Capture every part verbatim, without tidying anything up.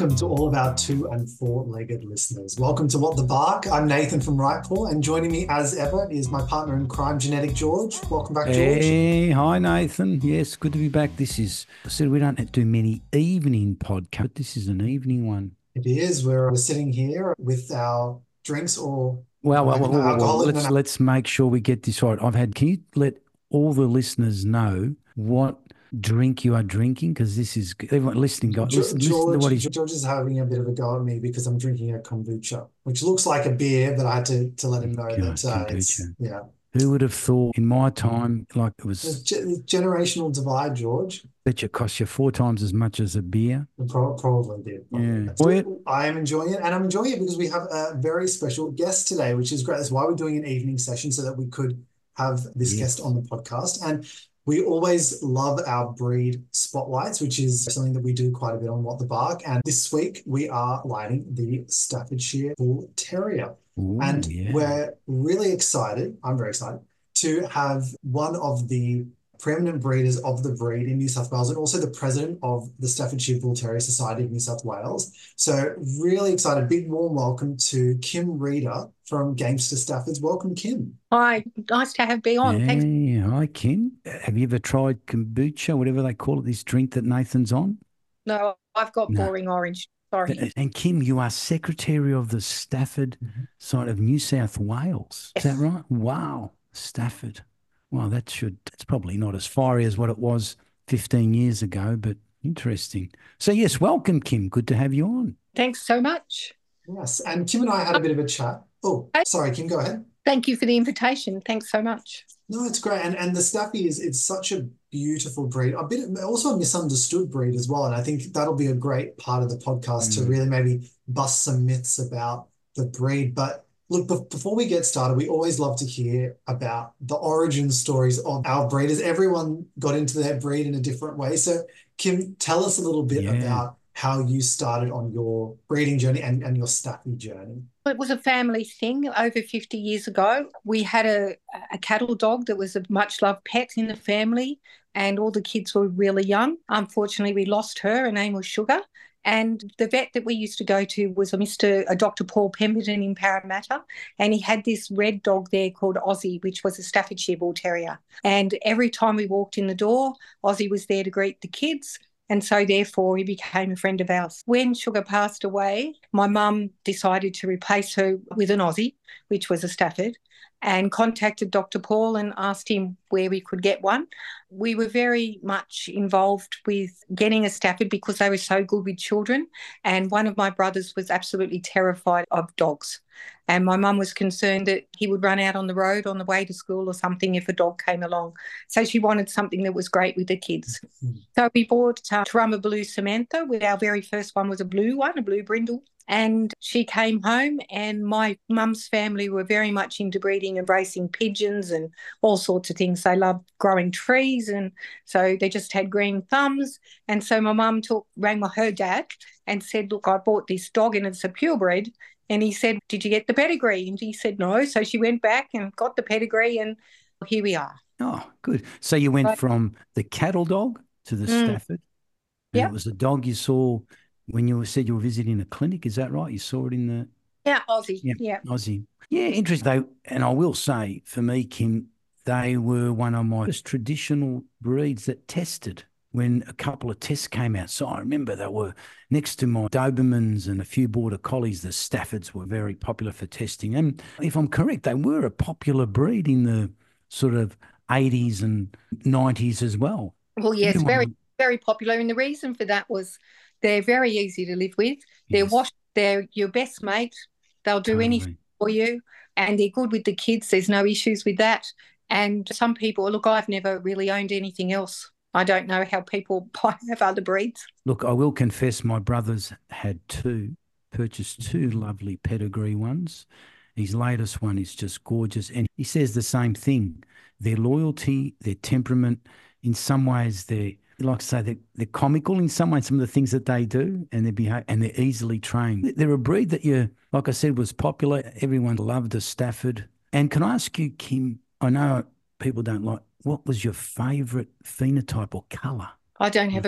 welcome to all of our two and four-legged listeners. Welcome to What the Bark. I'm Nathan from Rightpaw, and joining me as ever is my partner in crime, Genetic George. Welcome back, George. Hey, hi Nathan. Yes, good to be back. This is, I said we don't do many evening podcasts, but this is an evening one. It is. We're, we're sitting here with our drinks or Well, well, maybe well, no well, alcohol. well, let's let's make sure we get this right. I've had. Can you let all the listeners know what drink you are drinking? Because this is everyone listening. Guys, listen, George, listen to what he's. George is having a bit of a go at me because I'm drinking a kombucha, which looks like a beer, but I had to to let him know God, that uh, it's kombucha. yeah. Who would have thought in my time, like it It's was, ge- generational divide, George. bet you cost you four times as much as a beer? It pro- probably did. Probably. Yeah. That's Enjoy it. I am enjoying it, and I'm enjoying it because we have a very special guest today, which is great. That's why we're doing an evening session so that we could have this Yes. guest on the podcast. And we always love our breed spotlights, which is something that we do quite a bit on What the Bark. And this week we are lighting the Staffordshire Bull Terrier. Ooh, and yeah. we're really excited. I'm very excited to have one of the preeminent breeders of the breed in New South Wales and also the president of the Staffordshire Bull Terrier Society of New South Wales. So really excited. Big warm welcome to Kim Reeder from Gamester Staffords. Welcome, Kim. Hi, nice to have me on. Thanks. Hey, hi Kim. Have you ever tried kombucha, whatever they call it, this drink that Nathan's on? No, I've got No. boring orange. Sorry. And Kim, you are secretary of the Stafford side of New South Wales. Is that right? Wow, Stafford. Well, that should, that's probably not as fiery as what it was fifteen years ago, but interesting. So yes, welcome, Kim. Good to have you on. Thanks so much. Yes, and Kim and I had a bit of a chat. Oh, sorry, Kim, go ahead. Thank you for the invitation. Thanks so much. No, it's great. And and the Staffy is it's such a beautiful breed. A bit also a misunderstood breed as well. And I think that'll be a great part of the podcast to Mm. really maybe bust some myths about the breed. But look, be- before we get started, we always love to hear about the origin stories of our breeders. Everyone got into their breed in a different way. So, Kim, tell us a little bit Yeah. about how you started on your breeding journey and, and your Staffy journey. It was a family thing over fifty years ago. We had a, a cattle dog that was a much loved pet in the family, and all the kids were really young. Unfortunately, we lost her. Her name was Sugar. And the vet that we used to go to was a Mister a Doctor Paul Pemberton in Parramatta, and he had this red dog there called Aussie, which was a Staffordshire Bull Terrier. And every time we walked in the door, Aussie was there to greet the kids. And so therefore he became a friend of ours. When Sugar passed away, my mum decided to replace her with an Aussie, which was a Stafford, and contacted Doctor Paul and asked him where we could get one. We were very much involved with getting a Stafford because they were so good with children. And one of my brothers was absolutely terrified of dogs. And my mum was concerned that he would run out on the road on the way to school or something if a dog came along. So she wanted something that was great with the kids. Mm. So we bought uh, Tarumba Blue Samantha. With our very first one was a blue one, a blue brindle. And she came home, and my mum's family were very much into breeding and racing pigeons and all sorts of things. They loved growing trees, and so they just had green thumbs. And so my mum took rang my, her dad and said, look, I bought this dog and it's a purebred. And he said, did you get the pedigree? And he said, no. So she went back and got the pedigree, and here we are. Oh, good. So you went Right. from the cattle dog to the Mm. Stafford, and Yep. it was the dog you saw when you said you were visiting a clinic. Is that right? You saw it in the Yeah, Aussie. yeah, Yeah. Aussie. Yeah, interesting. They, and I will say, for me, Kim, they were one of my first traditional breeds that tested when a couple of tests came out. So I remember they were next to my Dobermans and a few Border Collies. The Staffords were very popular for testing. And if I'm correct, they were a popular breed in the sort of eighties and nineties as well. Well, yes, Everyone- very, very popular. And the reason for that was they're very easy to live with. They're Yes, washed, they're your best mate. They'll do anything totally. for you, and they're good with the kids. There's no issues with that. And some people, look, I've never really owned anything else. I don't know how people have other breeds. Look, I will confess my brothers had two, purchased two lovely pedigree ones. His latest one is just gorgeous. And he says the same thing. Their loyalty, their temperament, in some ways they're, like I say, they're, they're comical in some ways, some of the things that they do, and they behave, and they're easily trained. They're a breed that you, like I said, was popular. Everyone loved a Stafford. And can I ask you, Kim, I know people don't like, what was your favourite phenotype or colour? I don't have a favourite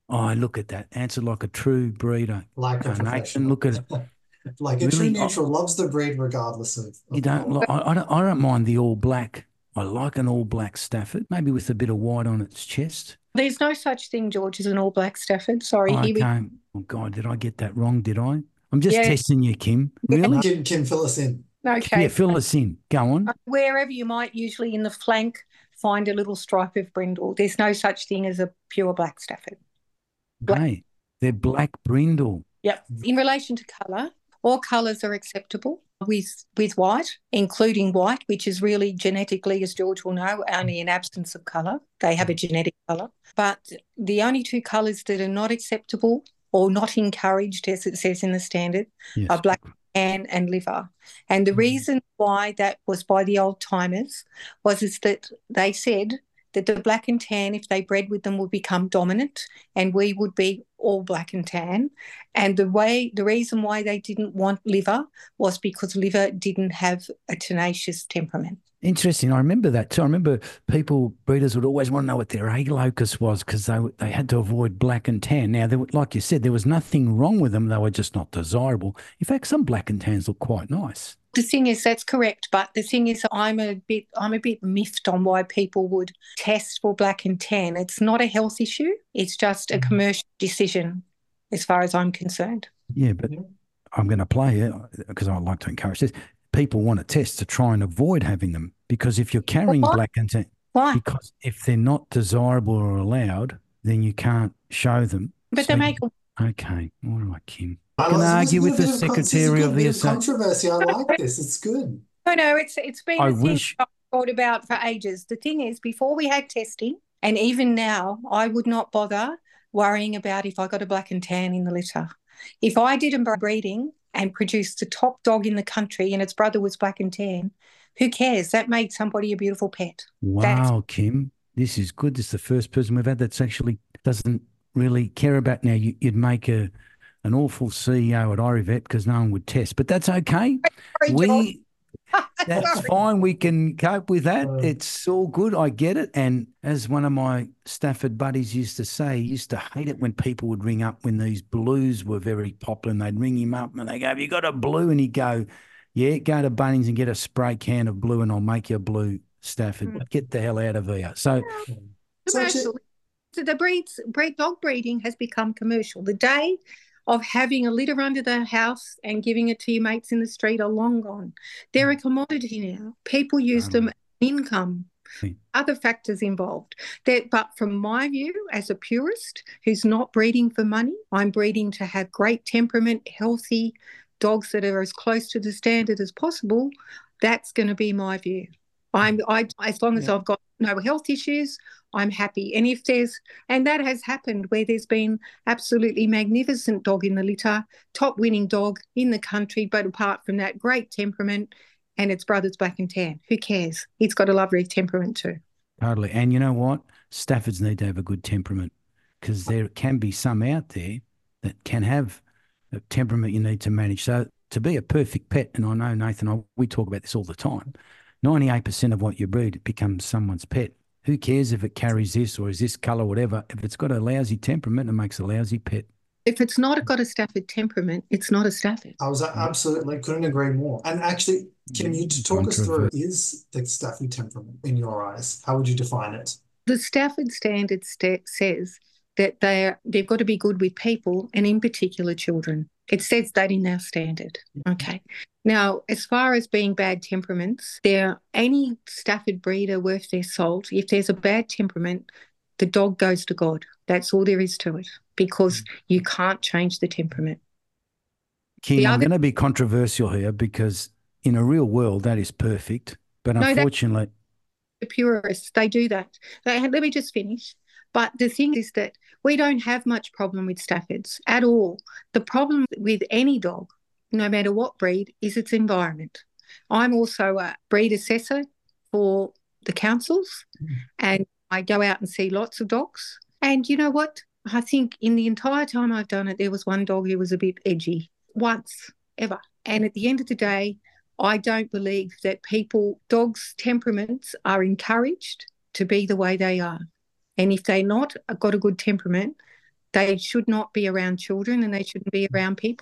Oh, look at that. Answered like a true breeder. Like a Uh, Nathan, professional. look at it. Like a Really, true I- neutral loves the breed regardless of, You of don't, color. li- I, I don't, I don't mind the all black. I like an all black Stafford, maybe with a bit of white on its chest. There's no such thing, George, as an all black Stafford. Sorry, Oh, here we okay. Oh God, did I get that wrong? Did I? I'm just yeah, testing you, Kim. Really? Kim, Kim, fill us in. okay. Yeah, fill us in. Go on. Wherever you might usually in the flank find a little stripe of brindle. There's no such thing as a pure black Stafford. Black. Hey, they're black brindle. Yep. In relation to colour, all colours are acceptable with with white, including white, which is really genetically, as George will know, only an absence of colour. They have a genetic colour. But the only two colours that are not acceptable or not encouraged, as it says in the standard, Yes. are black tan and liver. And the reason why that was by the old timers was is that they said that the black and tan, if they bred with them, would become dominant and we would be all black and tan. And the way, the reason why they didn't want liver was because liver didn't have a tenacious temperament. Interesting. I remember that too. I remember people, breeders would always want to know what their A locus was because they they had to avoid black and tan. Now, there, like you said, there was nothing wrong with them. They were just not desirable. In fact, some black and tans look quite nice. The thing is, that's correct, but the thing is, I'm a bit, I'm a bit miffed on why people would test for black and tan. It's not a health issue; it's just a commercial decision, as far as I'm concerned. Yeah, but I'm going to play it because I like to encourage this. People want to test to try and avoid having them because if you're carrying Why? black and tan, Why? because if they're not desirable or allowed, then you can't show them. But So they make you- okay. All right, Kim. I Can like- I this is argue a with the bit of con- this is a secretary good of bit the of Associ- controversy. I like this. It's good. No, no, it's it's been I a thing wish- I've thought about for ages. The thing is, before we had testing, and even now, I would not bother worrying about if I got a black and tan in the litter. If I did a breeding and produced the top dog in the country and its brother was black and tan, who cares? That made somebody a beautiful pet. That's- Wow, Kim, this is good. This is the first person we've had that's actually doesn't really care about now. You, you'd make a an awful C E O at Orivet because no one would test, but that's okay. Sorry, George. We that's Sorry. fine. We can cope with that. Uh. It's all good. I get it. And as one of my Stafford buddies used to say, he used to hate it when people would ring up when these blues were very popular and they'd ring him up and they go, have you got a blue? And he'd go, yeah, go to Bunnings and get a spray can of blue and I'll make you a blue Stafford. Mm. Get the hell out of here. So So actually- Commercial. So the breeds, breed dog breeding has become commercial. The day of having a litter under the house and giving it to your mates in the street are long gone. They're a commodity now. People use them as income. Hmm. Other factors involved. That, but from my view, as a purist who's not breeding for money, I'm breeding to have great temperament, healthy dogs that are as close to the standard as possible. That's going to be my view. I'm I as long as Yeah. I've got no health issues, I'm happy. And if there's and that has happened where there's been absolutely magnificent dog in the litter, top winning dog in the country, but apart from that, great temperament, and its brother's black and tan. Who cares? He's got a lovely temperament too. totally. And you know what? Staffords need to have a good temperament because there can be some out there that can have a temperament you need to manage. So to be a perfect pet, and I know, Nathan, I, we talk about this all the time, ninety-eight percent of what you breed becomes someone's pet. Who cares if it carries this or is this colour, whatever? If it's got a lousy temperament, it makes a lousy pet. If it's not got a Stafford temperament, it's not a Stafford. I was absolutely couldn't agree more. And actually, can you Mm, talk us through, controversy. is the Staffy temperament in your eyes? How would you define it? The Stafford standard sta- says that they're they've got to be good with people and in particular children. It says that in our standard. Okay. Now, as far as being bad temperaments, there any Stafford breeder worth their salt, if there's a bad temperament, the dog goes to God. That's all there is to it because you can't change the temperament. Kim, The I'm other- going to be controversial here because in a real world, that is perfect. But No, that- unfortunately, The purists, they do that. They, let me just finish. But the thing is that we don't have much problem with Staffords at all. The problem with any dog, no matter what breed, is its environment. I'm also a breed assessor for the councils and I go out and see lots of dogs. And you know what? I think in the entire time I've done it, there was one dog who was a bit edgy, once, ever. And at the end of the day, I don't believe that people, dogs' temperaments are encouraged to be the way they are. And if they're not got a good temperament, They should not be around children and they shouldn't be around people.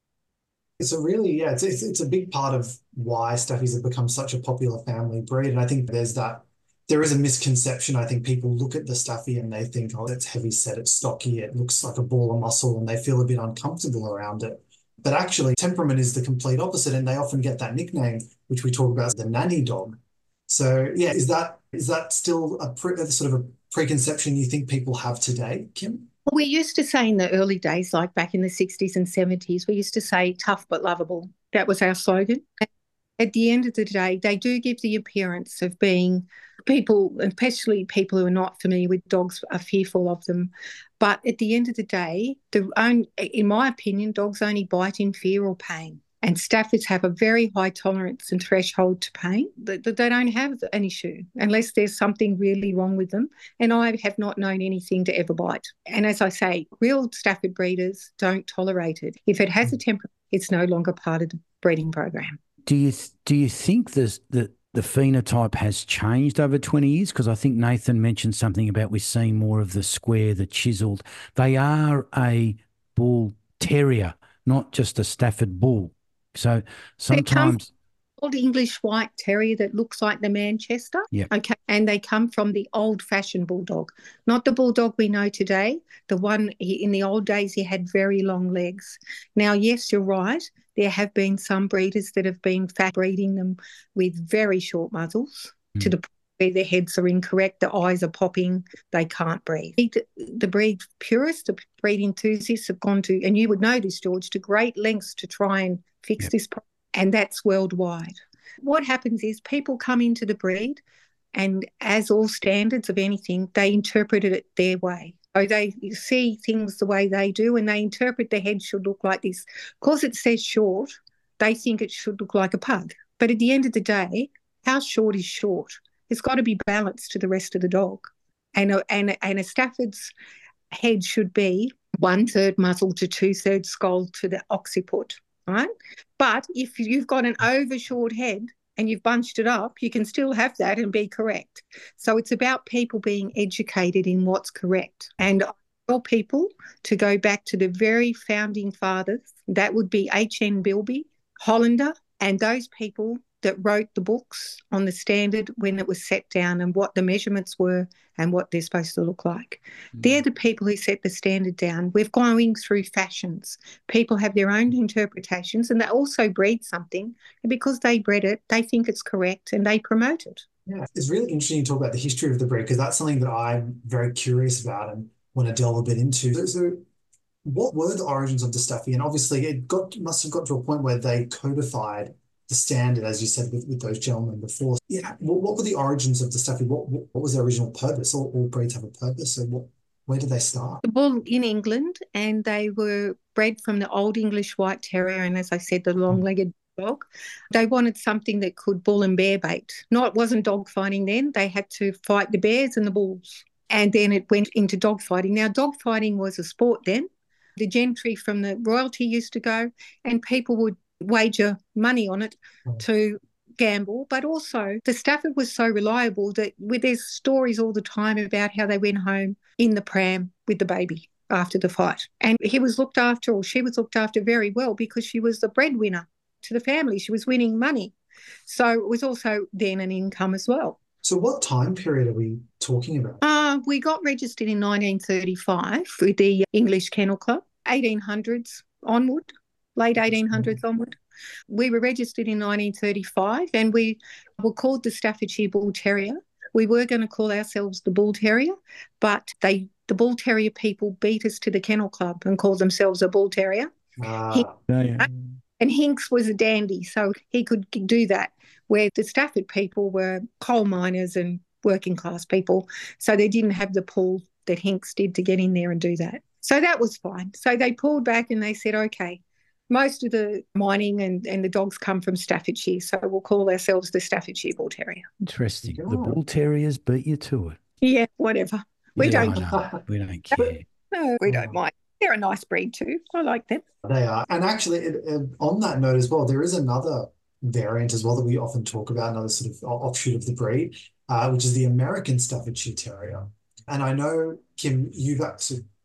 It's a really, yeah, it's, it's, it's a big part of why Staffies have become such a popular family breed. And I think there's that, there is a misconception. I think people look at the Staffy and they think, oh, it's heavy set, it's stocky, it looks like a ball of muscle, and they feel a bit uncomfortable around it. But actually, temperament is the complete opposite, and they often get that nickname, which we talk about as the nanny dog. So, yeah, is that is that still a, pre, a sort of a preconception you think people have today, Kim? We used to say in the early days, like back in the sixties and seventies, we used to say tough but lovable. That was our slogan. At the end of the day, they do give the appearance of being people, especially people who are not familiar with dogs, are fearful of them. But at the end of the day, the own, in my opinion, dogs only bite in fear or pain. And Staffords have a very high tolerance and threshold to pain. They, they don't have an issue unless there's something really wrong with them. And I have not known anything to ever bite. And as I say, real Stafford breeders don't tolerate it. If it has a temperament, it's no longer part of the breeding program. Do you do you think this, that the phenotype has changed over twenty years? Because I think Nathan mentioned something about we're seeing more of the square, the chiselled. They are a bull terrier, not just a Stafford bull. So sometimes old English white terrier that looks like the Manchester. Yeah. Okay. And they come from the old-fashioned bulldog, not the bulldog we know today. The one he, in the old days, he had very long legs. Now, yes, you're right. There have been some breeders that have been fat breeding them with very short muzzles mm. to the point where their heads are incorrect, the eyes are popping, they can't breathe. The, the breed purists, the breed enthusiasts have gone to, and you would know this, George, to great lengths to try and fix yep. this problem. And that's worldwide. What happens is people come into the breed and, as all standards of anything, they interpret it their way. So they see things the way they do and they interpret the head should look like this. Because it says short, they think it should look like a pug. But at the end of the day, how short is short? It's got to be balanced to the rest of the dog. And a, and a, and a Stafford's head should be one-third muzzle to two-thirds skull to the occiput. Right? But if you've got an over short head and you've bunched it up, you can still have that and be correct. So it's about people being educated in what's correct. And I tell people to go back to the very founding fathers. That would be H N Bilby, Hollander, and those people that wrote the books on the standard when it was set down and what the measurements were and what they're supposed to look like. Mm. They're the people who set the standard down. We're going through fashions. People have their own interpretations and they also breed something. And because they bred it, they think it's correct and they promote it. Yeah, it's really interesting to talk about the history of the breed because that's something that I'm very curious about and want to delve a bit into. So, so what were the origins of the Staffy? And obviously it got must have got to a point where they codified the standard, as you said, with, with those gentlemen before. Yeah, what, what were the origins of the Staffy? What, what what was their original purpose? All, all breeds have a purpose, so what? Where did they start? The bull in England, and they were bred from the old English white terrier, and as I said, the long-legged dog. They wanted something that could bull and bear bait. No, it wasn't dog fighting then. They had to fight the bears and the bulls, and then it went into dog fighting. Now, dog fighting was a sport then. The gentry from the royalty used to go, and people would wager money on it to gamble, but also the Stafford was so reliable that with there's stories all the time about how they went home in the pram with the baby after the fight. And he was looked after, or she was looked after very well because she was the breadwinner to the family. She was winning money. So it was also then an income as well. So what time period are we talking about? Uh, we got registered in nineteen thirty-five with the English Kennel Club, eighteen hundreds onward. Late eighteen hundreds onward. We were registered in nineteen thirty-five and we were called the Staffordshire Bull Terrier. We were going to call ourselves the Bull Terrier, but they, the Bull Terrier people beat us to the Kennel Club and called themselves a Bull Terrier. Ah. He, Oh, yeah. And Hinks was a dandy, so he could do that, where the Stafford people were coal miners and working class people, so they didn't have the pull that Hinks did to get in there and do that. So that was fine. So they pulled back and they said, okay, most of the mining and, and the dogs come from Staffordshire, so we'll call ourselves the Staffordshire Bull Terrier. Interesting. The Bull Terriers beat you to it. Yeah, whatever. We Yeah, don't. I know. We don't care. No, we don't mind. They're a nice breed too. I like them. They are. And actually, it, it, on that note as well, there is another variant as well that we often talk about, another sort of offshoot of the breed, uh, which is the American Staffordshire Terrier. And I know, Kim, you've actually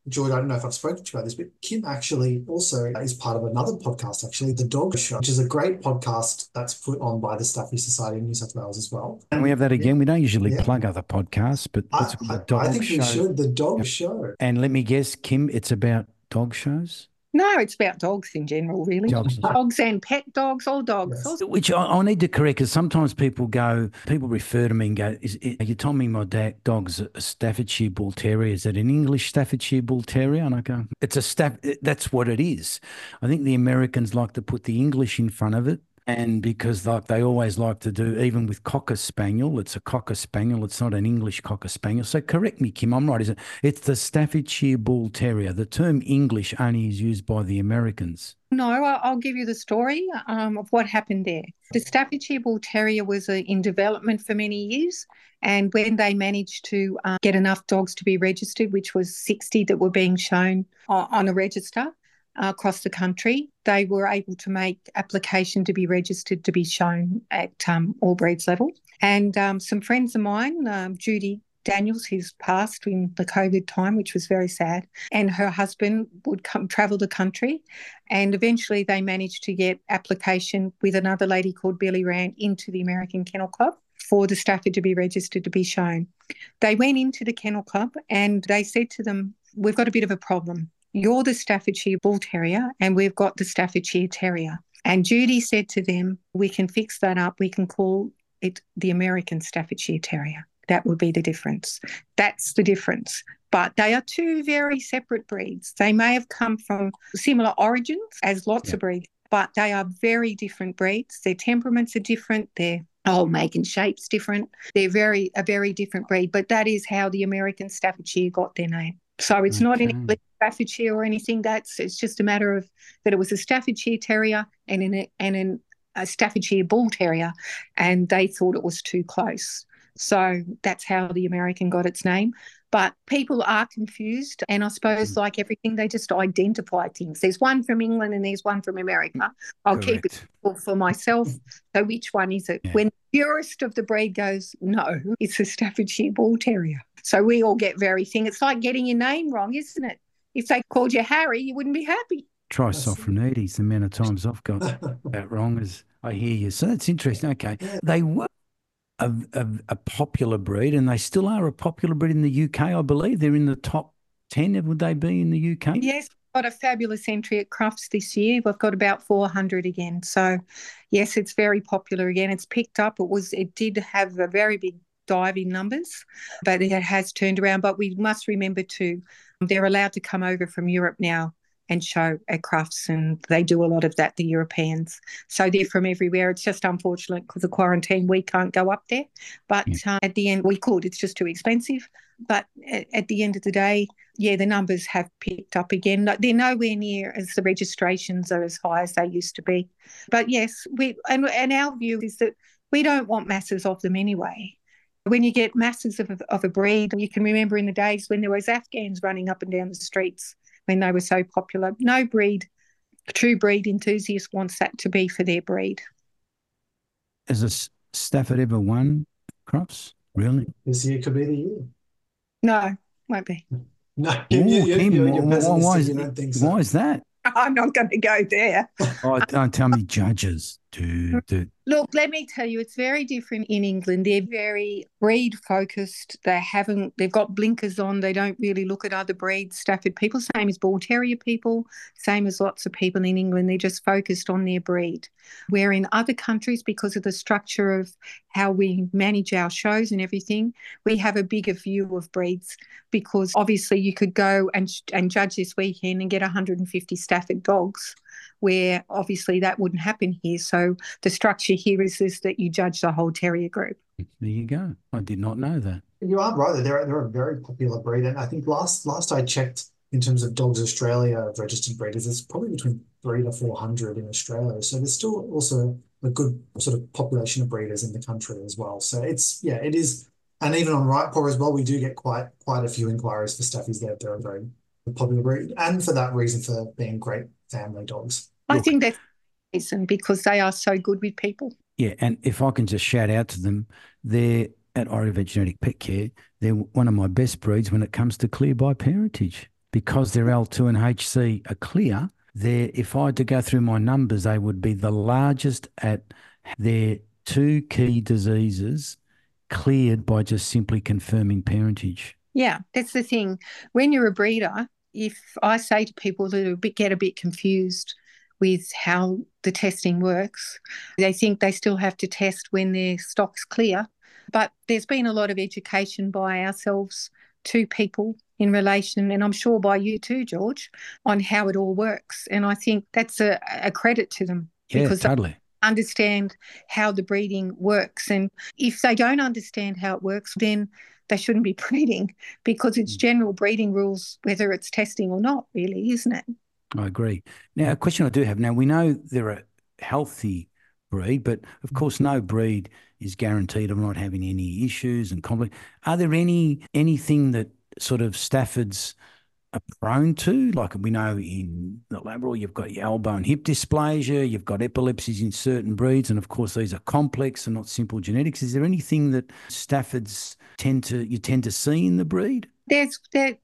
George, I don't know if I've spoken to you about this, but Kim actually also is part of another podcast, actually, The Dog Show, which is a great podcast that's put on by the Staffordshire Society in New South Wales as well. Can we have that again? We don't usually Yeah. plug other podcasts, but I, it's I, the dog I think show. we should. The Dog Show. And let me guess, Kim, it's about dog shows? No, it's about dogs in general, really. Dogs. Dogs and pet dogs, all dogs. Yes. all- Which I, I need to correct, because sometimes people go, people refer to me and go, is, is, you told me my da- dog's a Staffordshire Bull Terrier. Is it an English Staffordshire Bull Terrier? And I go, it's a staff. That's what it is. I think the Americans like to put the English in front of it. And because like they always like to do, even with Cocker Spaniel, it's a Cocker Spaniel. It's not an English Cocker Spaniel. So correct me, Kim, I'm right, isn't it? It's the Staffordshire Bull Terrier. The term English only is used by the Americans. No, I- I'll give you the story um, of what happened there. The Staffordshire Bull Terrier was uh, in development for many years. And when they managed to uh, get enough dogs to be registered, which was sixty that were being shown on, on a register, Uh, across the country, they were able to make application to be registered to be shown at um, all breeds level. And um, some friends of mine, um, Judy Daniels, who's passed in the COVID time, which was very sad, and her husband would come travel the country, and eventually they managed to get application with another lady called Billy Rand into the American Kennel Club for the Stafford to be registered to be shown. They went into the Kennel Club and they said to them, "We've got a bit of a problem. You're the Staffordshire Bull Terrier and we've got the Staffordshire Terrier." And Judy said to them, "We can fix that up. We can call it the American Staffordshire Terrier. That would be the difference." That's the difference. But they are two very separate breeds. They may have come from similar origins as lots Yeah. of breeds, but they are very different breeds. Their temperaments are different. Their whole make and shape's different. They're very a very different breed. But that is how the American Staffordshire got their name. So it's not an Okay. English Staffordshire or anything. That's it's just a matter of that it was a Staffordshire Terrier and in and in a Staffordshire Bull Terrier, and they thought it was too close. So that's how the American got its name. But people are confused, and I suppose like everything, they just identify things. There's one from England and there's one from America. I'll keep it Correct. simple for myself. So which one is it? Yeah. When the purist of the breed goes, no, it's a Staffordshire Bull Terrier. So we all get very thing. It's like getting your name wrong, isn't it? If they called you Harry, you wouldn't be happy. Try That's- Sophronides, the amount of times I've got that wrong as I hear you. So that's interesting. Okay. Yeah. They were a, a, a popular breed, and they still are a popular breed in the U K, I believe. They're in the top ten, would they be, in the U K? Yes, we've got a fabulous entry at Crufts this year. We've got about four hundred again. So yes, it's very popular again. It's picked up. It was it did have a very big dive in numbers, but it has turned around. But we must remember too, they're allowed to come over from Europe now and show at Crufts, and they do a lot of that, the Europeans. So they're from everywhere. It's just unfortunate because of quarantine, we can't go up there. But Yeah. uh, at the end, we could. It's just too expensive. But at, at the end of the day, yeah, the numbers have picked up again. No- They're nowhere near as the registrations are as high as they used to be. But yes, we and, and our view is that we don't want masses of them anyway. When you get masses of, of a breed, you can remember in the days when there was Afghans running up and down the streets when they were so popular. No breed, true breed enthusiast wants that to be for their breed. Has a S- Stafford ever won Crufts? Really? This year could be the year. No, won't be. No, Ooh, you, you, you, Kim, you're, why- you're why, pessimistic. why is, You don't think so. why is that? I'm not going to go there. Oh, don't tell me judges. Dude, dude. Look, let me tell you, it's very different in England. They're very breed focused. They haven't, they've got blinkers on. They don't really look at other breeds. Stafford people, same as Bull Terrier people, same as lots of people in England. They're just focused on their breed. Where in other countries, because of the structure of how we manage our shows and everything, we have a bigger view of breeds, because obviously you could go and, and judge this weekend and get one hundred fifty Stafford dogs, where obviously that wouldn't happen here. So the structure here is, is that you judge the whole terrier group. There you go. I did not know that. You are right. They're, they're a very popular breed. And I think last last I checked, in terms of Dogs Australia registered breeders, it's probably between three to four hundred in Australia. So there's still also a good sort of population of breeders in the country as well. So it's, yeah, it is. And even on Right Paw as well, we do get quite quite a few inquiries for Staffies there. They're a very popular breed. And for that reason, for being great family dogs. I Look. think that's the reason, because they are so good with people. Yeah, and if I can just shout out to them, they're at Irivet Genetic Pet Care. They're one of my best breeds when it comes to clear by parentage. because their L two and H C are clear, they're, if I had to go through my numbers, they would be the largest at their two key diseases cleared by just simply confirming parentage. Yeah, that's the thing. When you're a breeder, if I say to people that are a bit, get a bit confused with how the testing works, they think they still have to test when their stock's clear. But there's been a lot of education by ourselves to people in relation, and I'm sure by you too, George, on how it all works. And I think that's a, a credit to them. Yeah, because totally. They understand how the breeding works. And if they don't understand how it works, then they shouldn't be breeding, because it's general breeding rules, whether it's testing or not, really, isn't it? I agree. Now, a question I do have. Now, we know they're a healthy breed, but of course no breed is guaranteed of not having any issues and conflict. Are there any anything that sort of Staffords are prone to? Like we know in the Labrador, you've got your elbow and hip dysplasia, you've got epilepsies in certain breeds, and of course these are complex and not simple genetics. Is there anything that Staffords tend to you tend to see in the breed? There's there.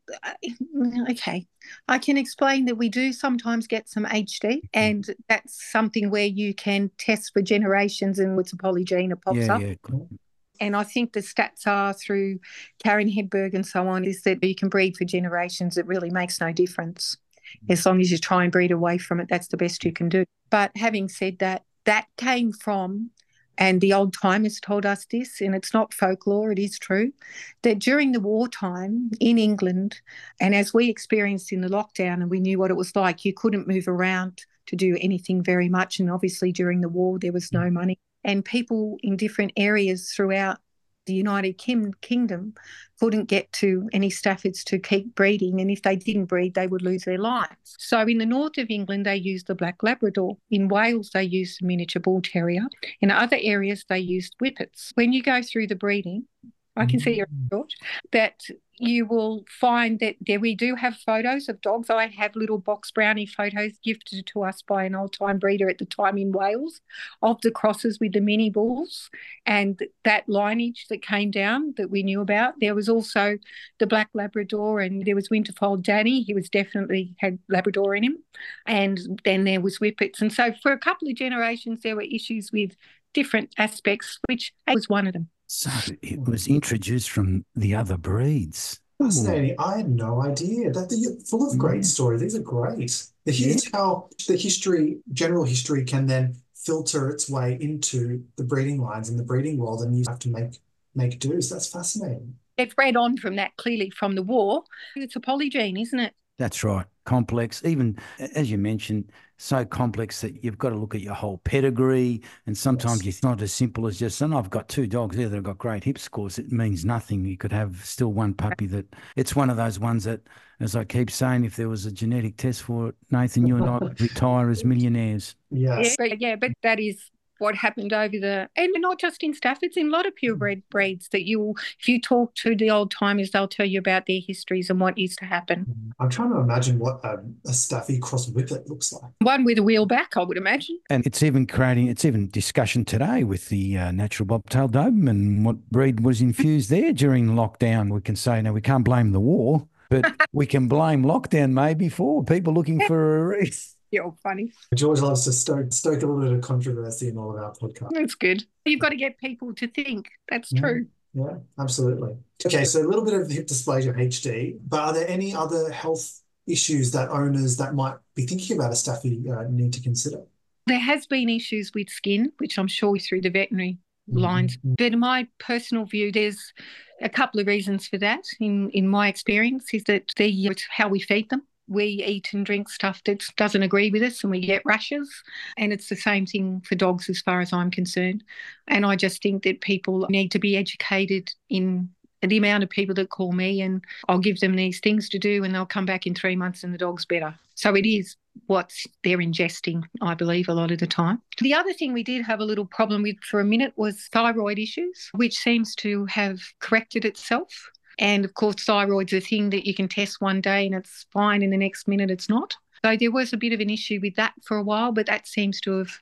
Okay, I can explain that we do sometimes get some H D, and that's something where you can test for generations, and it's a polygene that pops yeah, up. Yeah, cool. And I think the stats are through Karen Hedberg and so on, is that you can breed for generations. It really makes no difference. As long as you try and breed away from it, that's the best you can do. But having said that, that came from, and the old timers told us this, and it's not folklore, it is true, that during the wartime in England, and as we experienced in the lockdown and we knew what it was like, you couldn't move around to do anything very much. And obviously during the war, there was no money. And people in different areas throughout the United King- Kingdom couldn't get to any Staffords to keep breeding. And if they didn't breed, they would lose their lives. So in the north of England, they used the Black Labrador. In Wales, they used the miniature bull terrier. In other areas, they used whippets. When you go through the breeding, I can see your George, that you will find that there we do have photos of dogs. I have little box brownie photos gifted to us by an old-time breeder at the time in Wales of the crosses with the mini bulls and that lineage that came down that we knew about. There was also the Black Labrador, and there was Winterfold Danny. He was definitely had Labrador in him. And then there was whippets. And so for a couple of generations, there were issues with different aspects, which was one of them. So it was introduced from the other breeds. Fascinating. I had no idea. That you're full of great stories. These are great. The Yeah. It's how the history, general history, can then filter its way into the breeding lines in the breeding world, and you have to make make do. So that's fascinating. It's read on from that clearly from the war. It's a polygene, isn't it? That's right. Complex, even as you mentioned, so complex that you've got to look at your whole pedigree. And sometimes Yes. it's not as simple as just, and I've got two dogs there that have got great hip scores. It means nothing. You could have still one puppy that it's one of those ones that, as I keep saying, if there was a genetic test for it, Nathan, you and I would retire as millionaires. Yes. Yeah, but, yeah, but that is what happened over the, and not just in Staffords, in a lot of purebred breeds that you, if you talk to the old timers, they'll tell you about their histories and what used to happen. I'm trying to imagine what a, a Staffy cross whippet looks like. One with a wheel back, I would imagine. And it's even creating, it's even discussion today with the uh, natural bobtail Doberman, what breed was infused there during lockdown. We can say, now we can't blame the war, but we can blame lockdown maybe for people looking for a reason. You're funny. George loves to stoke, stoke a little bit of controversy in all of our podcasts. That's good. You've got to get people to think. That's Yeah. true. Yeah, absolutely. Okay, so a little bit of hip dysplasia H D, but are there any other health issues that owners that might be thinking about a Staffy uh, need to consider? There has been issues with skin, which I'm sure through the veterinary lines. Mm-hmm. But in my personal view, there's a couple of reasons for that. In in my experience, is that the it's how we feed them. We eat and drink stuff that doesn't agree with us and we get rashes. And it's the same thing for dogs as far as I'm concerned. And I just think that people need to be educated in the amount of people that call me, and I'll give them these things to do and they'll come back in three months and the dog's better. So it is what they're ingesting, I believe, a lot of the time. The other thing we did have a little problem with for a minute was thyroid issues, which seems to have corrected itself. And of course, thyroid's a thing that you can test one day and it's fine and the next minute it's not. So there was a bit of an issue with that for a while, but that seems to have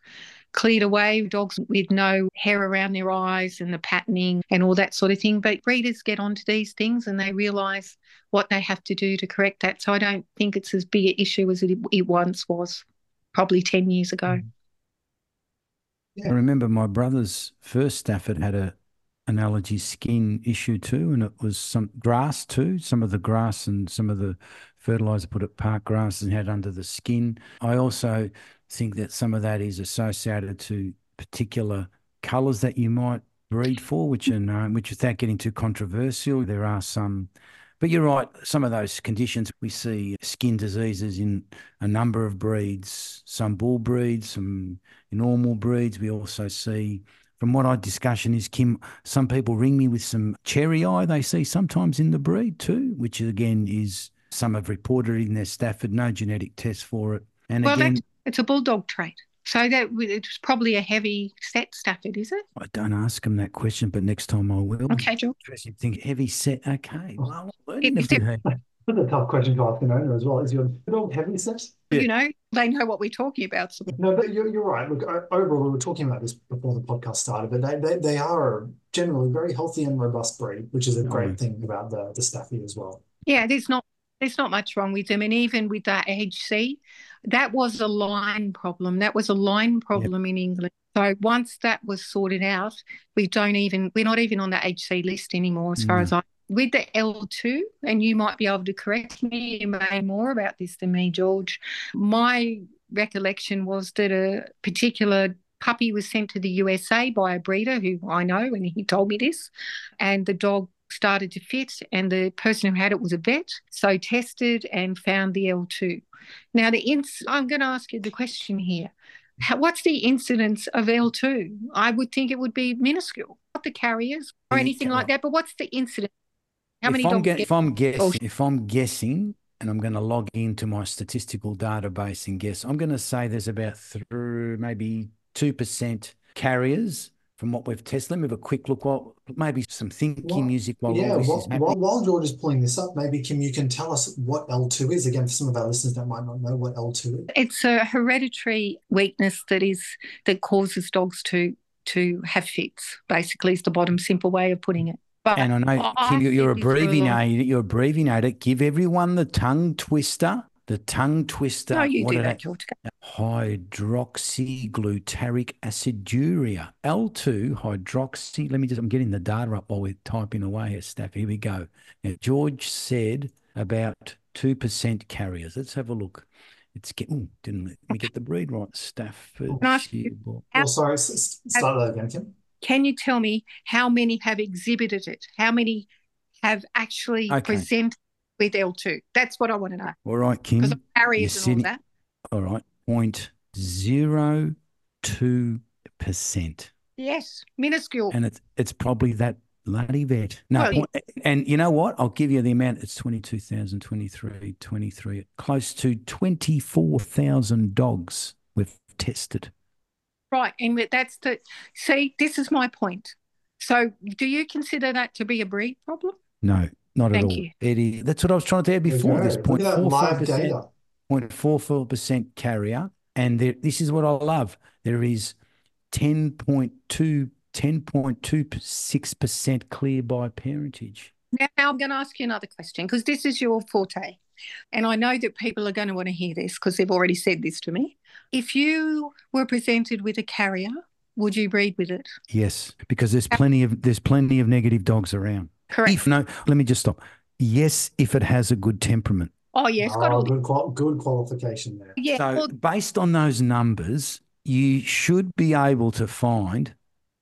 cleared away, dogs with no hair around their eyes and the patterning and all that sort of thing. But breeders get onto these things and they realise what they have to do to correct that. So I don't think it's as big an issue as it, it once was, probably ten years ago. I remember my brother's first Stafford had a an allergy skin issue too, and it was some grass too. Some of the grass and some of the fertilizer put at park grass and had under the skin. I also think that some of that is associated to particular colours that you might breed for, which are known, which without getting too controversial, there are some. But you're right, some of those conditions, we see skin diseases in a number of breeds, some bull breeds, some normal breeds. We also see, from what I discussion is, Kim, some people ring me with some cherry eye they see sometimes in the breed too, which again is, some have reported in their Stafford, no genetic test for it. And well, again, it's a bulldog trait. So that it's probably a heavy set Stafford, is it? I don't ask them that question, but next time I will. Okay, George. Interesting. Think heavy set. Okay. Well, I'm learning Is a it- bit here. That's a tough question to ask an owner as well. Is your dog heavy set? Yeah. You know, they know what we're talking about. So No, but you're, you're right. Look, o- overall, we were talking about this before the podcast started, but they, they, they are generally very healthy and robust breed, which is a great Oh. thing about the, the Staffy as well. yeah, there's not there's not much wrong with them. And even with that H C, that was a line problem. That was a line problem in England. So once that was sorted out, we don't even we're not even on the H C list anymore as far No. as I with the L two, and you might be able to correct me, you may know more about this than me, George. My recollection was that a particular puppy was sent to the U S A by a breeder who I know, and he told me this, and the dog started to fit, and the person who had it was a vet, so tested and found the L two. Now, the ins- I'm going to ask you the question here. How, what's the incidence of L two? I would think it would be minuscule, not the carriers or Yeah, anything like that, but what's the incidence? How if many I'm dogs get, get if I'm Oh, guessing, if I'm guessing, and I'm going to log into my statistical database and guess, I'm going to say there's about through maybe two percent carriers from what we've tested. Let me have a quick look. While maybe some thinking Well, music while yeah, all this while, is happening. while, while George is pulling this up, maybe Kim, you can tell us what L two is again for some of our listeners that might not know what L two is. It's a hereditary weakness that is that causes dogs to to have fits. Basically, is the bottom simple way of putting it. But And I know, I Kim, you're said this for a long- abbreviating, you're abbreviating it. Give everyone the tongue twister. The tongue twister. No, you what do it- that, George. Hydroxyglutaric aciduria. L two hydroxy. Let me just, I'm getting the data up while we're typing away here, Staff. Here we go. Now, George said about two percent carriers. Let's have a look. It's get, ooh, didn't let me get the breed right. Stafford. Nice. Sheeple. Oh, sorry, s- s- start that again, Kim. Can you tell me how many have exhibited it? How many have actually Okay. presented with L two? That's what I want to know. All right, Kim. Because of carriers You're and all sitting- that. All right. Point zero two percent. Yes, minuscule. And it's it's probably that bloody vet. No, Well, point- and you know what? I'll give you the amount. It's twenty-two thousand, twenty-three, twenty-three, close to twenty-four thousand dogs we've tested. Right, and that's the see. This is my point. So, do you consider that to be a breed problem? No, not at Thank all. you. It is, that's what I was trying to tell you There you before. go. This Look point at that four five live percent, data. point four four percent carrier, and there, this is what I love. There is ten point two, ten point two six percent clear by parentage. Now, I'm going to ask you another question because this is your forte. And I know that people are going to want to hear this because they've already said this to me. If you were presented with a carrier, would you breed with it? Yes, because there's plenty of there's plenty of negative dogs around. Correct. If no, let me just stop. Yes, if it has a good temperament. Oh, yeah, it's got Oh, all the. good, qual- good qualification there. Yeah, So well, based on those numbers, you should be able to find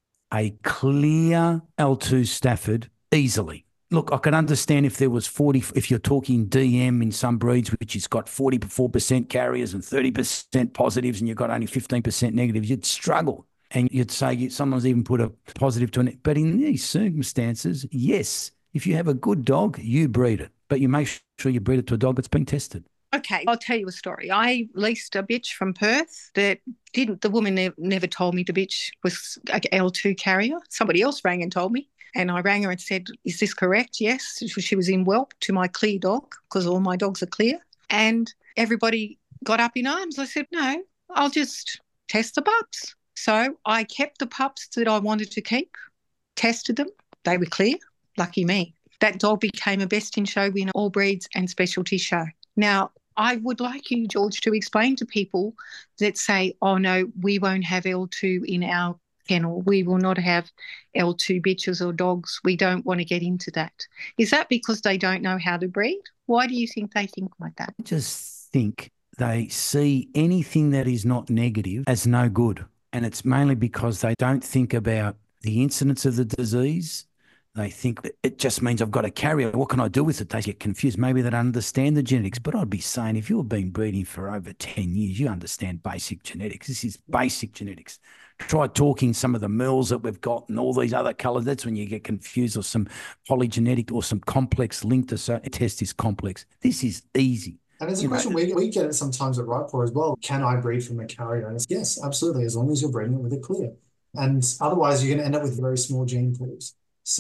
a clear L two Stafford easily. Look, I can understand if there was forty, if you're talking D M in some breeds, which has got forty-four percent carriers and thirty percent positives, and you've got only fifteen percent negatives, you'd struggle. And you'd say you, someone's even put a positive to it. But in these circumstances, yes, if you have a good dog, you breed it. But you make sure you breed it to a dog that's been tested. okay, I'll tell you a story. I leased a bitch from Perth that didn't, the woman ne- never told me the bitch was a L two carrier. Somebody else rang and told me. And I rang her and said, is this correct? Yes. She was in whelp to my clear dog because all my dogs are clear. And everybody got up in arms. I said, no, I'll just test the bugs. So I kept the pups that I wanted to keep, tested them. They were clear. Lucky me. That dog became a best in show winner, all breeds and specialty show. Now, I would like you, George, to explain to people that say, oh, no, we won't have L two in our kennel. We will not have L two bitches or dogs. We don't want to get into that. Is that because they don't know how to breed? Why do you think they think like that? I just think they see anything that is not negative as no good. And it's mainly because they don't think about the incidence of the disease. They think it just means I've got a carrier. What can I do with it? They get confused. Maybe they don't understand the genetics. But I'd be saying if you've been breeding for over ten years, you understand basic genetics. This is basic genetics. Try talking some of the Merles that we've got and all these other colours. That's when you get confused, or some polygenetic or some complex link to certain test is complex. This is easy. And it's a You question know, we, we get it sometimes at Rightpaw as well. Can I breed from a carrier? And it's yes, absolutely, as long as you're breeding it with a clear. And otherwise, you're going to end up with very small gene pools.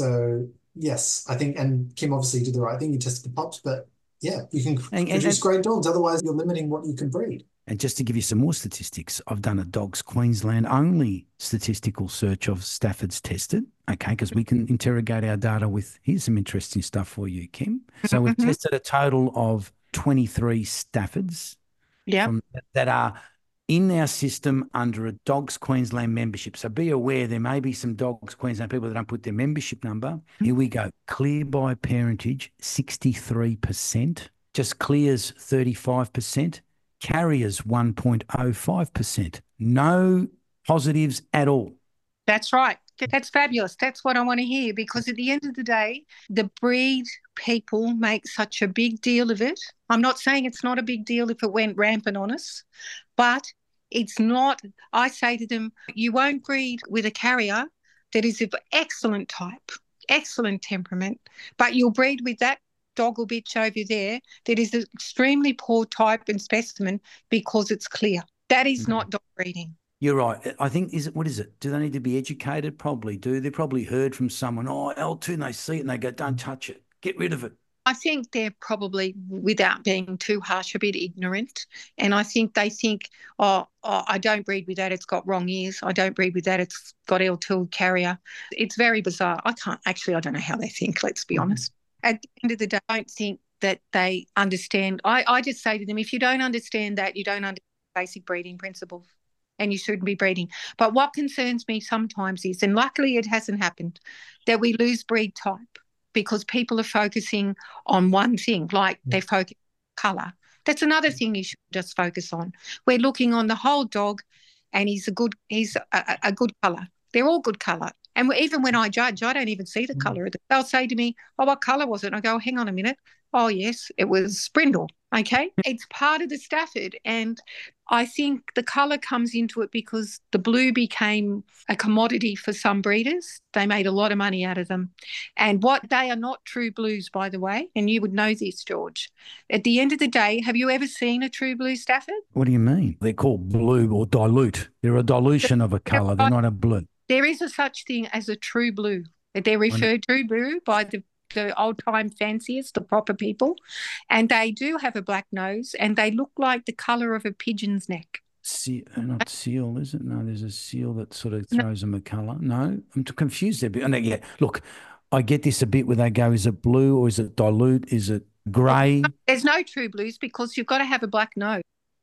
So yes, I think, and Kim obviously did the right thing. You tested the pups, but yeah, you can And- and- produce and- great dogs. Otherwise, you're limiting what you can breed. And just to give you some more statistics, I've done a Dogs Queensland only statistical search of Staffords tested, okay, because we can interrogate our data with, here's some interesting stuff for you, Kim. So we've Mhm. tested a total of twenty-three Staffords Yeah. from, that are in our system under a Dogs Queensland membership. So be aware there may be some Dogs Queensland people that don't put their membership number. Here we go. Clear by parentage, sixty-three percent. Just clears, thirty-five percent. Carriers, one point oh five percent. No positives at all. That's right. That's fabulous. That's what I want to hear, because at the end of the day, the breed people make such a big deal of it. I'm not saying it's not a big deal if it went rampant on us, but it's not. I say to them, you won't breed with a carrier that is of excellent type, excellent temperament, but you'll breed with that dog or bitch over there that is an extremely poor type and specimen because it's clear. That is Mhm. not dog breeding. You're right. I think, is it, what is it? Do they need to be educated? Probably do. They probably heard from someone, oh, L two, and they see it and they go, don't touch it. Get rid of it. I think they're probably, without being too harsh, a bit ignorant. And I think they think, oh, oh, I don't breed with that, it's got wrong ears. I don't breed with that, it's got L two carrier. It's very bizarre. I can't, actually, I don't know how they think, let's be Mhm. honest. At the end of the day, I don't think that they understand. I, I just say to them, if you don't understand that, you don't understand basic breeding principles, and you shouldn't be breeding. But what concerns me sometimes is, and luckily it hasn't happened, that we lose breed type because people are focusing on one thing, like they focus on colour. That's another thing you should just focus on. We're looking on the whole dog, and he's a good, he's a, a, a good colour. They're all good colour. And even when I judge, I don't even see the colour of it. They'll say to me, oh, what colour was it? And I go, hang on a minute. Oh, yes, it was Brindle. Okay. It's part of the Stafford. And I think the colour comes into it because the blue became a commodity for some breeders. They made a lot of money out of them. And what they are not true blues, by the way, and you would know this, George. At the end of the day, have you ever seen a true blue Stafford? What do you mean? They're called blue or dilute. They're a dilution of a colour. They're not a blue. There is a such thing as a true blue. They're referred to blue by the the old-time fanciers, the proper people, and they do have a black nose, and they look like the colour of a pigeon's neck. Seal, not seal, is it? No, there's a seal that sort of No. throws them a colour. No, I'm too confused there. And yeah, look, I get this a bit where they go, is it blue or is it dilute? Is it grey? There's no true blues because you've got to have a black nose.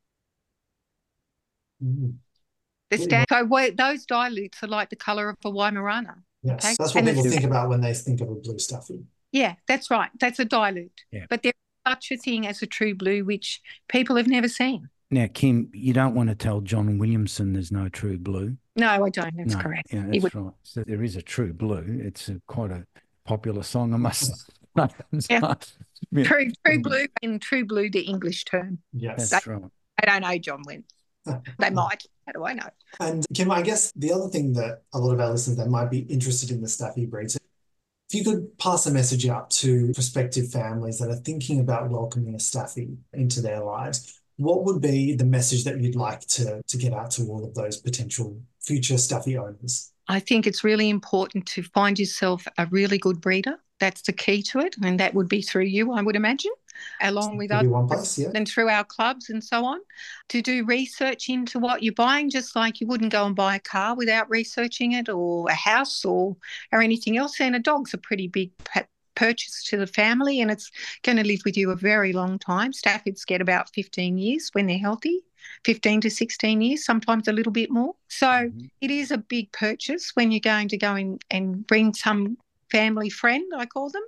Mhm. The Yeah. stand, so where, those dilutes are like the colour of a Weimaraner. Yes, Okay. that's what And people the- think about when they think of a blue Staffy. Yeah, that's right. That's a dilute. Yeah. But there's such a thing as a true blue, which people have never seen. Now, Kim, you don't want to tell John Williamson there's no true blue. No, I don't. That's No, correct. Yeah, He that's would- right. So there is a true blue. It's a, quite a popular song, I must Yeah. Yeah, True, true blue and true blue, the English term. Yes. that's right. I don't know, John Wynn. They might. How do I know? And Kim, I guess the other thing that a lot of our listeners that might be interested in the Staffy breeds, if you could pass a message out to prospective families that are thinking about welcoming a Staffy into their lives, what would be the message that you'd like to, to get out to all of those potential future Staffy owners? I think it's really important to find yourself a really good breeder. That's the key to it, and that would be through you, I would imagine. along with Could be others one place, yeah. and through our clubs and so on, to do research into what you're buying, just like you wouldn't go and buy a car without researching it, or a house, or or anything else. And a dog's a pretty big pet purchase to the family, and it's going to live with you a very long time. Staffords get about fifteen years when they're healthy, fifteen to sixteen years, sometimes a little bit more. So mm-hmm. It is a big purchase when you're going to go in and bring some family friend, I call them.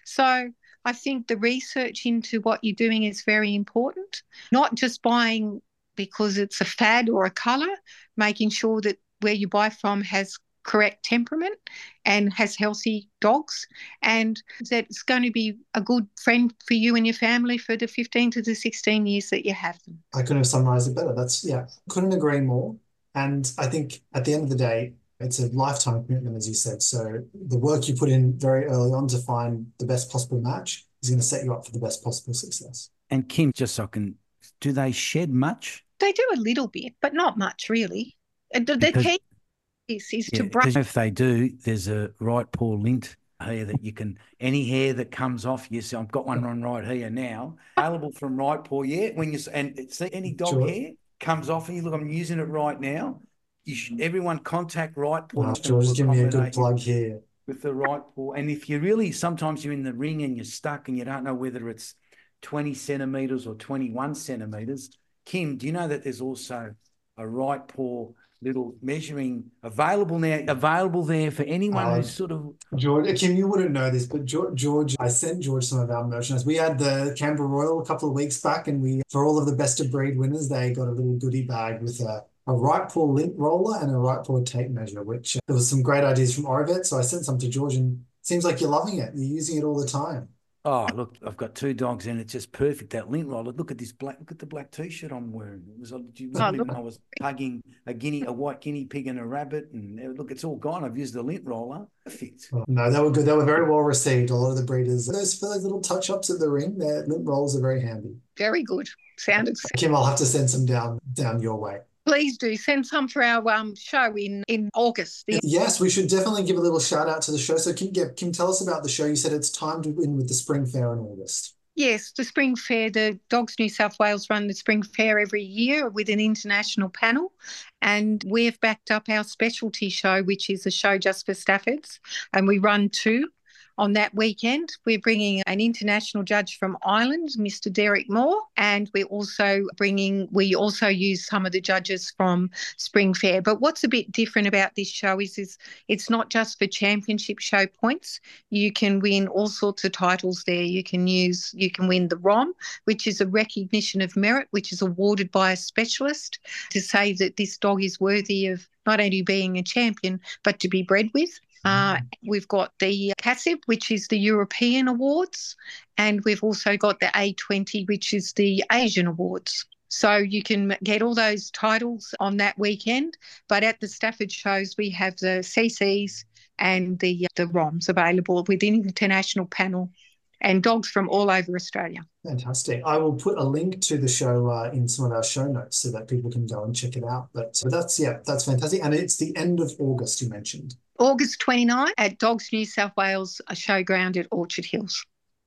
So I think the research into what you're doing is very important, not just buying because it's a fad or a colour, making sure that where you buy from has correct temperament and has healthy dogs, and that it's going to be a good friend for you and your family for the fifteen to the sixteen years that you have them. I couldn't have summarised it better. That's, yeah, couldn't agree more. And I think at the end of the day, it's a lifetime commitment, as you said. So the work you put in very early on to find the best possible match is going to set you up for the best possible success. And Kim, just so I can, do they shed much? They do a little bit, but not much really. The, the key is, is yeah, to break. If they do, there's a right paw lint hair that you can, any hair that comes off, you see, I've got one on right here now, available from Right Paw, yeah. When you and see any dog sure. hair comes off, and you look, I'm using it right now. You should, everyone contact Right Paw. Oh, George, give me a good plug here. With the Right Paw. And if you really, sometimes you're in the ring and you're stuck and you don't know whether it's twenty centimetres or twenty-one centimetres. Kim, do you know that there's also a Right Paw little measuring available now, available there for anyone uh, who's sort of... George, Kim, you wouldn't know this, but George, George, I sent George some of our merchandise. We had the Canberra Royal a couple of weeks back, and we, for all of the best of breed winners, they got a little goodie bag with a a right paw lint roller and a right paw tape measure, which uh, there was some great ideas from Orovet. So I sent some to George, and it seems like you're loving it. You're using it all the time. Oh, look, I've got two dogs and it's just perfect, that lint roller. Look at this black, look at the black T-shirt I'm wearing. It was, you oh, look. I was hugging a guinea, a white guinea pig and a rabbit, and look, it's all gone. I've used the lint roller. Perfect. Oh, no, they were good. They were very well received. A lot of the breeders, those for those little touch-ups at the ring, their lint rollers are very handy. Very good. Sounded. Kim, I'll have to send some down down your way. Please do send some for our um, show in, in August. Yes, we should definitely give a little shout out to the show. So Kim, yeah, Kim, tell us about the show. You said it's time to win with the Spring Fair in August. Yes, the Spring Fair, the Dogs New South Wales run the Spring Fair every year with an international panel, and we've backed up our specialty show, which is a show just for Staffords, and we run two. On that weekend, we're bringing an international judge from Ireland, Mister Derek Moore, and we're also bringing, we also use some of the judges from Spring Fair. But what's a bit different about this show is, is it's not just for championship show points. You can win all sorts of titles there. You can use, you can win the R O M, which is a recognition of merit, which is awarded by a specialist to say that this dog is worthy of not only being a champion, but to be bred with. Uh, we've got the C A S I B, which is the European Awards, and we've also got the A twenty, which is the Asian Awards. So you can get all those titles on that weekend, but at the Stafford shows we have the C Cs and the, the R O Ms available with an international panel and dogs from all over Australia. Fantastic. I will put a link to the show uh, in some of our show notes so that people can go and check it out. But, but that's, yeah, that's fantastic. And it's the end of August, you mentioned. August twenty-ninth at Dogs New South Wales Showground at Orchard Hills.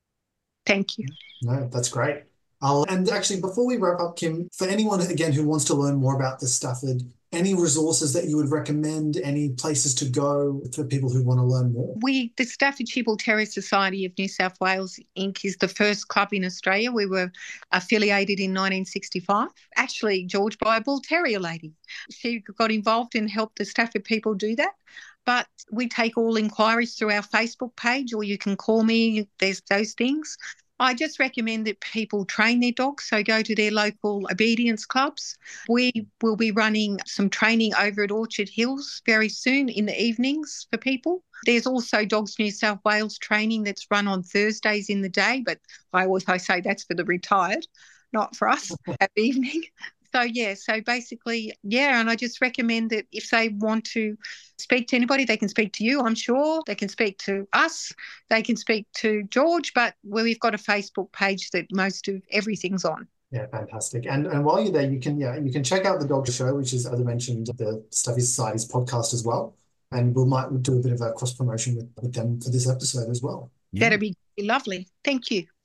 Thank you. No, that's great. I'll, and actually, before we wrap up, Kim, for anyone, again, who wants to learn more about the Stafford, any resources that you would recommend, any places to go for people who want to learn more? We, the Staffordshire Bull Terrier Society of New South Wales, Incorporated is the first club in Australia. We were affiliated in nineteen sixty-five, actually, George, by a Bull Terrier lady. She got involved and helped the Stafford people do that. But we take all inquiries through our Facebook page, or you can call me. There's those things. I just recommend that people train their dogs, so go to their local obedience clubs. We will be running some training over at Orchard Hills very soon in the evenings for people. There's also Dogs New South Wales training that's run on Thursdays in the day, but I also say that's for the retired, not for us at evening. So, yeah, so basically, yeah, and I just recommend that if they want to speak to anybody, they can speak to you, I'm sure. They can speak to us. They can speak to George, but we've got a Facebook page that most of everything's on. Yeah, fantastic. And and while you're there, you can yeah you can check out the Dog Show, which is, as I mentioned, the Stuffy Society's podcast as well. And we might do a bit of a cross promotion with, with them for this episode as well. Yeah. That'd be lovely. Thank you.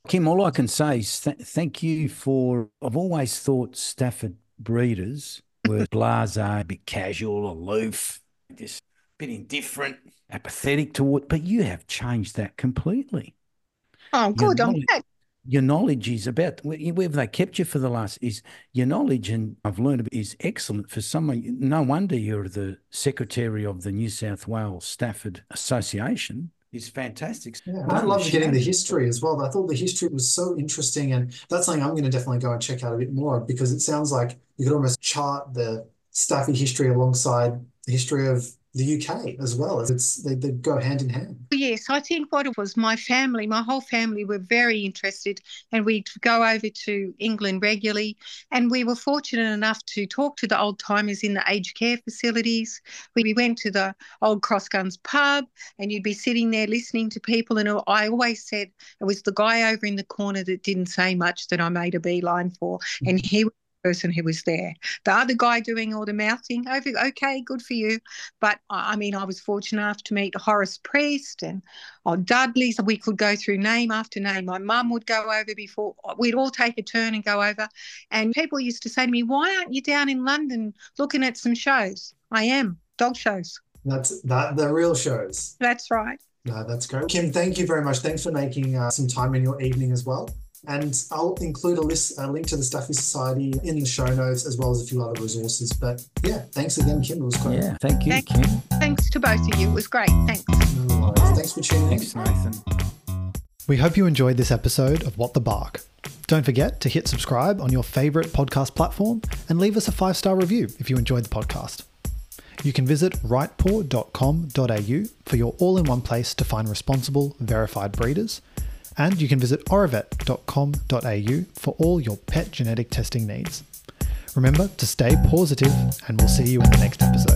Kim, all I can say is th- thank you for, I've always thought Stafford breeders were blasé, a bit casual, aloof, just a bit indifferent, apathetic toward, but you have changed that completely. Oh, good. I'm glad. Your knowledge is about, where they kept you for the last, is your knowledge, and I've learned, is excellent for someone. No wonder you're the secretary of the New South Wales Stafford Association. It's fantastic. Yeah, and I loved getting the history as well. I thought the history was so interesting, and that's something I'm going to definitely go and check out a bit more, because it sounds like you could almost chart the Staffy history alongside the history of the U K as well. It's they, they go hand in hand. Yes, I think what it was, my family, my whole family were very interested, and we'd go over to England regularly, and we were fortunate enough to talk to the old timers in the aged care facilities. We went to the old Cross Guns pub, and you'd be sitting there listening to people, and I always said it was the guy over in the corner that didn't say much that I made a beeline for, mm-hmm. and he was person who was there. The other guy doing all the mouthing, okay, good for you. But I mean, I was fortunate enough to meet Horace Priest and oh, Dudley's. We could go through name after name. My mum would go over before. We'd all take a turn and go over. And people used to say to me, why aren't you down in London looking at some shows? I am. Dog shows. That's that. The real shows. That's right. No, that's great. Kim, thank you very much. Thanks for making uh, some time in your evening as well. And I'll include a list, a link to the Staffy Society in the show notes, as well as a few other resources. But yeah, thanks again, Kim. It was great. Yeah, thank you, thanks, Kim. Thanks to both of you. It was great. Thanks. No worries. Thanks for tuning in. Thanks, Nathan. We hope you enjoyed this episode of What the Bark. Don't forget to hit subscribe on your favourite podcast platform and leave us a five-star review if you enjoyed the podcast. You can visit rightpaw dot com dot a u for your all-in-one place to find responsible, verified breeders. And you can visit orivet dot com dot a u for all your pet genetic testing needs. Remember to stay positive, and we'll see you in the next episode.